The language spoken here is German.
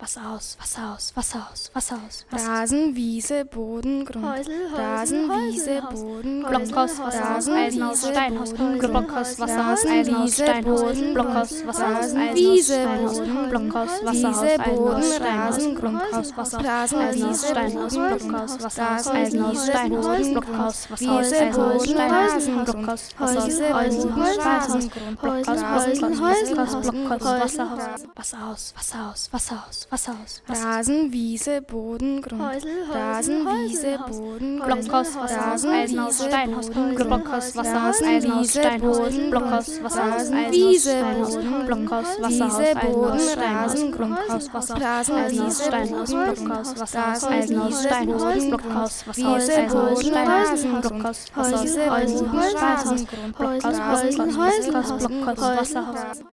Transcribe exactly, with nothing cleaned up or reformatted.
Wasserhaus, Wasserhaus, Wasserhaus, Wasserhaus, Rasen, Wiese, Boden, Grund. Häusel, Häusel, Rasen, Wiese, Häuselhaus. Boden, Grund. Blockhaus, Wasserhaus, Rasen, Eisenhaus, Wiese, Steinhaus, Boden, Blockhaus, Wasserhaus, Rasen, Eisenhaus, Wiese, Steinhaus, Boden, Blockhaus, Wasserhaus, Rasen, Eisenhaus, Wiese, Steinhaus, Boden, Blockhaus, Wasserhaus, Wiese, Eisenhaus, Boden, Steinhaus, Rasen, Blockhaus, Wasserhaus, Rasen, Eisenhaus, Wiese, Steinhaus, Boden, Blockhaus, Wasserhaus, Rasen, Eisenhaus, Wiese, Steinhaus, Boden, Blockhaus, Wasserhaus, Wiese, Eisenhaus, Boden, Steinhaus, Rasen, Blockhaus, Wiese, Wasserhaus, Boden, Eisenhaus, Rasen, Steinhaus, Blockhaus, Wasserhaus, Wasserhaus, Wasserhaus, Wasserhaus, Rasen, Wiese, Boden, Grund. Häusel, Rasen, Häusel, Wiese, Häuselhaus. Boden, Grund. Blockhaus, Wasserhaus, Rasen, Eisenhaus, Wiese, Steinhaus, Boden, Blockhaus, Wasserhaus, Rasen, Eisenhaus, Wiese, Steinhaus, Boden, Blockhaus, Grund. Wasserhaus, Rasen, Eisenhaus, Wiese, Steinhaus, Boden, Blockhaus, Wasserhaus, Wiese, Eisenhaus, Boden, Steinhaus, Rasen, Blockhaus, Wasserhaus, Rasen, Eisenhaus, Wiese, Steinhaus, Boden, Blockhaus, Wasserhaus, Rasen, Eisenhaus, Wiese, Steinhaus, Boden, Blockhaus, Wasserhaus, Wiese, Eisenhaus, Boden, Steinhaus, Rasen, Blockhaus, Wiese, Wasserhaus, Boden, Steinhaus, Rasen, Blockhaus, Rasen, Wasserhaus, Blockhaus, Wasserhaus, Blockhaus, Wasserhaus.